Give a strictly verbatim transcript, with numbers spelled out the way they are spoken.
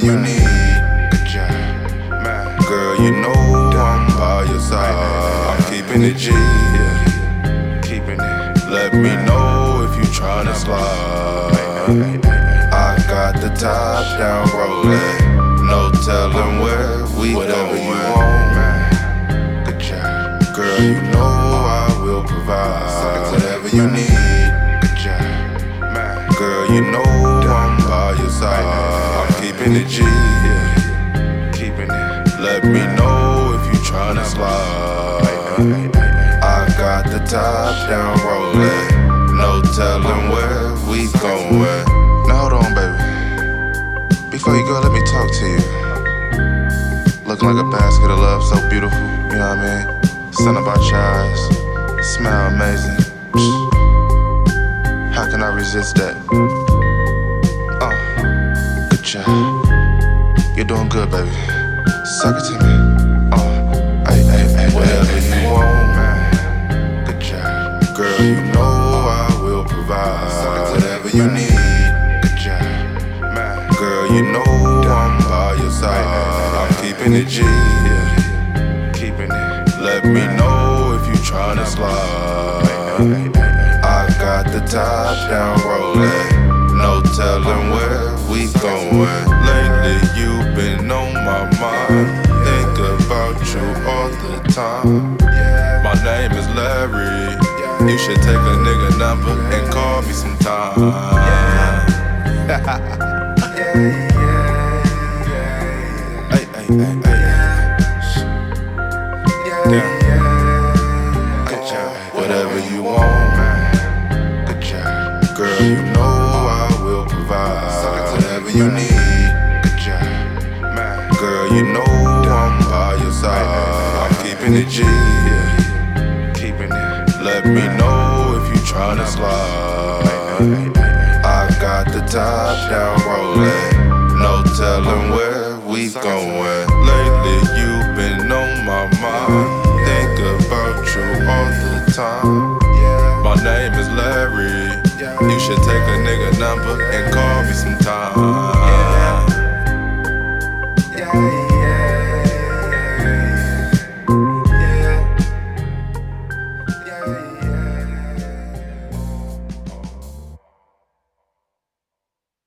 you need. Girl, you know I'm by your side. I'm keeping it G. Let me know if you tryna slide. I got the top down rolling, no telling where we whatever going. You want, good job. Girl, you know I will provide whatever you need. Good job. Girl, you know I'm by your side. I'm keeping it G. Let me know if you tryna slide. I got the top down rolling, no telling where we going. Now hold on, baby. Before you go, let me talk to you. Looking like a basket of love, so beautiful, you know what I mean? Sun about your eyes, smell amazing. Psh. How can I resist that? Uh, good job. You're doing good, baby. Suck it to me. Uh, ay, ay, ay, whatever you want, man. Good job. Girl, you know I will provide whatever you need. Good job. Man. Girl, you know I'm by your side. I'm keeping it G. Keeping it. Let me know if you tryna slide. I got the top down rolling, no telling where we going. Lately you've been on my mind, think about you all the time. My name is Larry, you should take a nigga number and call me sometime. Ay, ay, ay, ay. Damn. Good job. Whatever you want, man. Good job. Girl, you know I will provide whatever you need. Good job. Man. Girl, you know I'm by your side. I'm keeping it G. Keeping it. Let me know if you tryna slide. I got the top down rolling, no telling where we going. Lately you've been on my mind, think about you all the time. My name is Larry, you should take a nigga number and call me sometime.